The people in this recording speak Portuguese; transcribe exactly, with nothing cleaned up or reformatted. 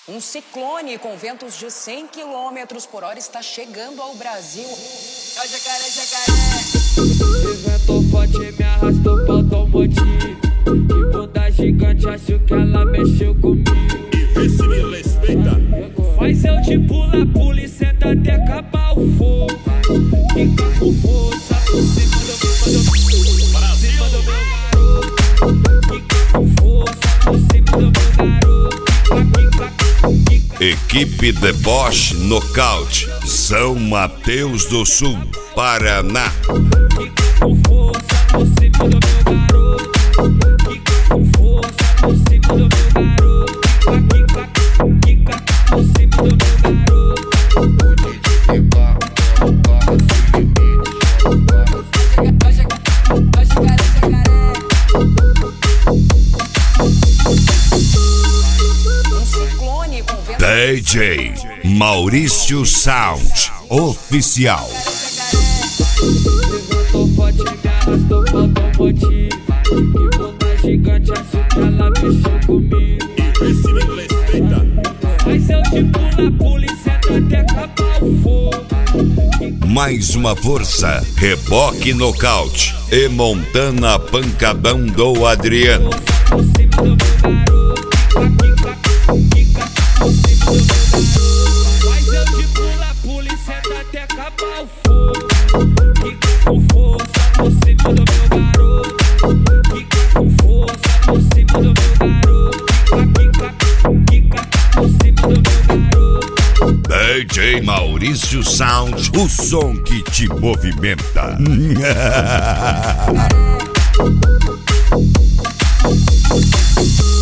Um ciclone com ventos de cem quilômetros por hora está chegando ao Brasil. É o jacaré, jacaré. Esse vento forte me arrastou pro automotivo. Que bunda gigante, acho que ela mexeu comigo. E vê se me respeita. Mas eu te pula, pula e senta até acabar o fogo. Fica com força por cima do meu Brasil. cima do meu garoto. Fica com força por cima do meu garoto. Equipe Deboche Nocaute, São Mateus do Sul, Paraná. Fica com força por cima do meu garoto. Fica com força por cima do meu garoto. Fica, fica por cima do meu garoto. O D J que barra, barra sem limite. Vai jacaré, jacaré. Um ciclone com ventos... D J Maurício Sound Oficial. Levantou forte, me arrastou pro automotivo. Que bunda gigante, acho que ela mexeu comigo. E vê se me respeita. Mas eu te pula, pula e senta até acabar o fogo. Mais uma força, Reboque Nocaute e Montana Pancadão do Adriano. Por cima do meu garoto. Fica, fica por cima do meu garoto. Mas eu te pula, pula e senta até acabar o fogo. Fica com força por cima do meu garoto. Fica com força por cima do meu garoto. Fica, fica por cima do meu garoto. D J Maurício Sound, o som que te movimenta. Jacaré.